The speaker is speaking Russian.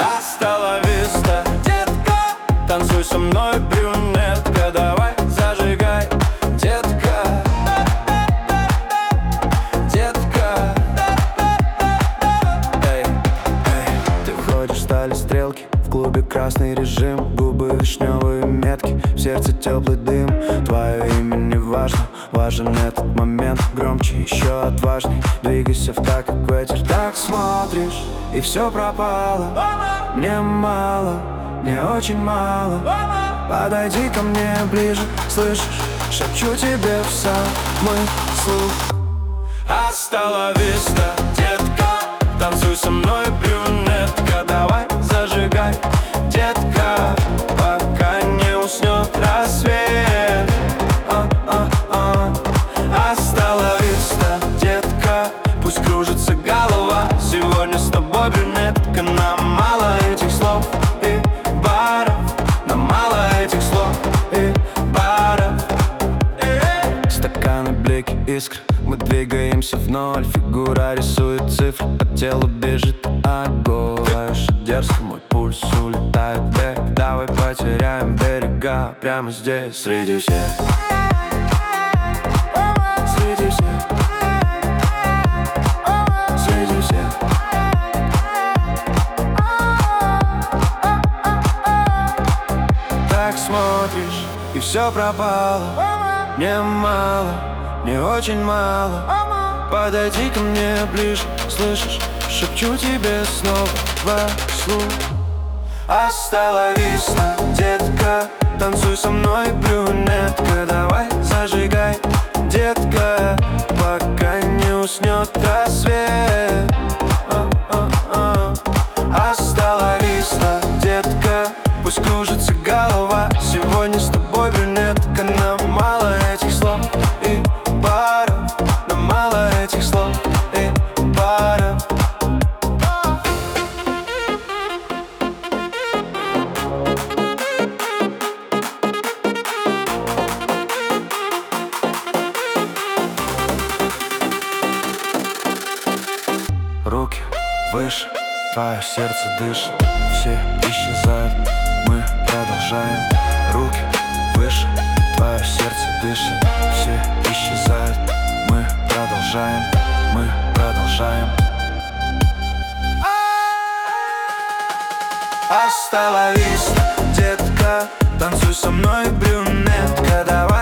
Hasta la vista, детка. Танцуй со мной, брюнетка. Давай, зажигай, детка. Детка. Эй, эй. Ты входишь, стали стрелки. В клубе красный режим, губы вишневые метки, в сердце теплый дым. Твое имя не важно, важен этот момент. Громче, еще отважней, двигайся в такт, как ветер. Так смотришь, и все пропало. Мне мало, мне очень мало. Подойди ко мне ближе, слышишь? Шепчу тебе в самый слух. Hasta la vista, детка. Танцуй со мной, брюнетка. Давай, зажигай, детка, пока не уснет рассвет. Hasta la vista, детка. Пусть кружится голова. Сегодня с тобой, брюнетка. Нам мало этих слов и баров. Нам мало этих слов и баров. Стаканы, блики, искры. Мы двигаемся в ноль. Фигура рисует цифры, по телу бежит огонь. Дерзко мой пульс улетает в бег. Давай потеряем берега прямо здесь, среди всех. Среди всех. Среди всех. Так смотришь, и все пропало. Мне мало, мне очень мало. Подойди ко мне ближе, слышишь? Шепчу тебе снова вслух. Hasta la vista, детка. Танцуй со мной, брюнетка. Давай, зажигай, детка, пока не уснет рассвет. Hasta la vista, детка. Пусть кружится голова. Сегодня с тобой, брюнетка. Нам мало этих слов и баров. Нам мало этих слов и баров. Руки выше, твое сердце дышит. Все исчезают, мы продолжаем. Руки выше, твое сердце дышит. Все исчезают, мы продолжаем. Мы продолжаем. Hasta la vista, детка. Танцуй со мной, брюнетка. Давай,